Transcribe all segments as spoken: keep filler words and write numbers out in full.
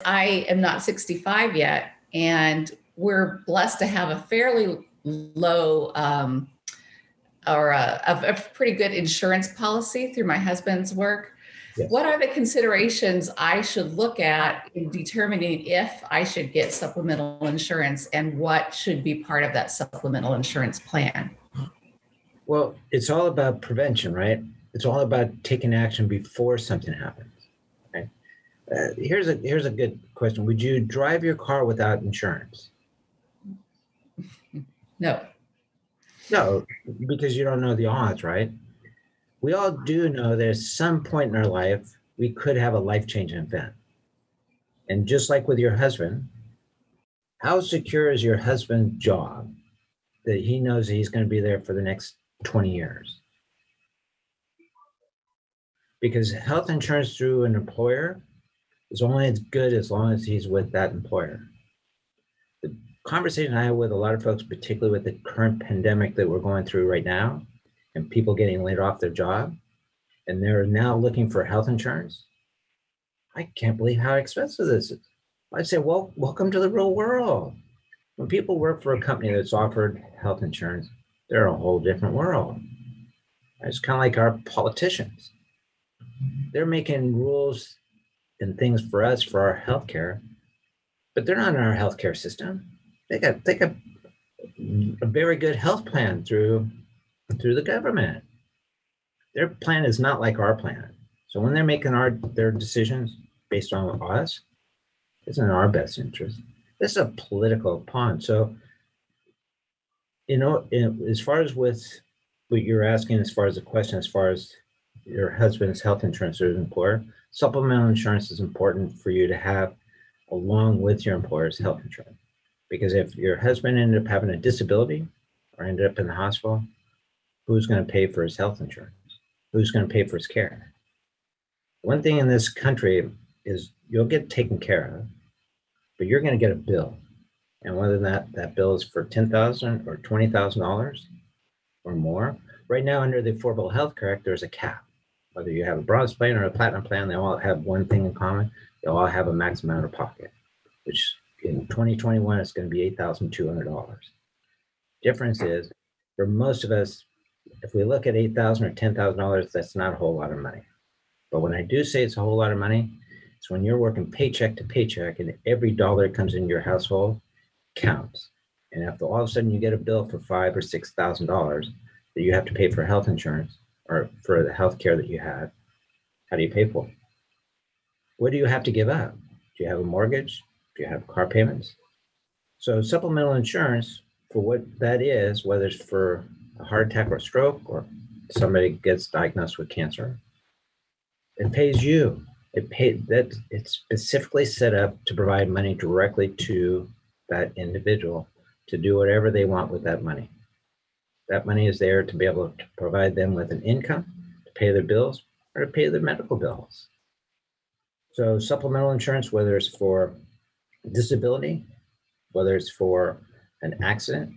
I am not sixty-five yet, and we're blessed to have a fairly low um, or a, a, a pretty good insurance policy through my husband's work. Yes. What are the considerations I should look at in determining if I should get supplemental insurance, and what should be part of that supplemental insurance plan? Well, it's all about prevention, right? It's all about taking action before something happens, right? Uh, here's a here's a good question. Would you drive your car without insurance? No. No, because you don't know the odds, right? We all do know that at some point in our life, we could have a life-changing event. And just like with your husband, how secure is your husband's job that he knows that he's going to be there for the next twenty years? Because health insurance through an employer is only as good as long as he's with that employer. The conversation I have with a lot of folks, particularly with the current pandemic that we're going through right now, and people getting laid off their job, and they're now looking for health insurance. I can't believe how expensive this is. I say, well, welcome to the real world. When people work for a company that's offered health insurance, they're a whole different world. It's kind of like our politicians. They're making rules and things for us for our healthcare, but they're not in our healthcare system. They got they got a very good health plan through through the government. Their plan is not like our plan. So when they're making our their decisions based on us, it's in our best interest. This is a political pond. So, you know, in, as far as with what you're asking, as far as the question, as far as your husband's health insurance or his employer, supplemental insurance is important for you to have along with your employer's health insurance. Because if your husband ended up having a disability or ended up in the hospital, who's going to pay for his health insurance? Who's going to pay for his care? One thing in this country is you'll get taken care of, but you're going to get a bill. And whether that, that bill is for ten thousand dollars or twenty thousand dollars or more, right now under the Affordable Health Care Act, there's a cap. Whether you have a bronze plan or a platinum plan, they all have one thing in common. They all have a maximum out of pocket, which in twenty twenty-one is going to be eight thousand two hundred dollars. Difference is, for most of us, if we look at eight thousand dollars or ten thousand dollars, that's not a whole lot of money. But when I do say it's a whole lot of money, it's when you're working paycheck to paycheck and every dollar that comes into your household counts. And if all of a sudden you get a bill for five or six thousand dollars that you have to pay for health insurance or for the health care that you have, how do you pay for it? What do you have to give up? Do you have a mortgage? Do you have car payments? So supplemental insurance, for what that is, whether it's for a heart attack or a stroke, or somebody gets diagnosed with cancer, it pays you. It pay that it's specifically set up to provide money directly to that individual to do whatever they want with that money. That money is there to be able to provide them with an income, to pay their bills, or to pay their medical bills. So supplemental insurance, whether it's for disability, whether it's for an accident,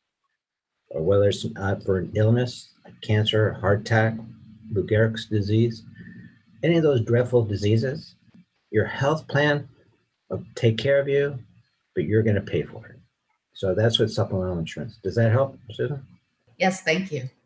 or whether it's uh, for an illness, like cancer, heart attack, Lou Gehrig's disease, any of those dreadful diseases, your health plan will take care of you, but you're going to pay for it. So that's what supplemental insurance. Does that help, Susan? Yes, thank you.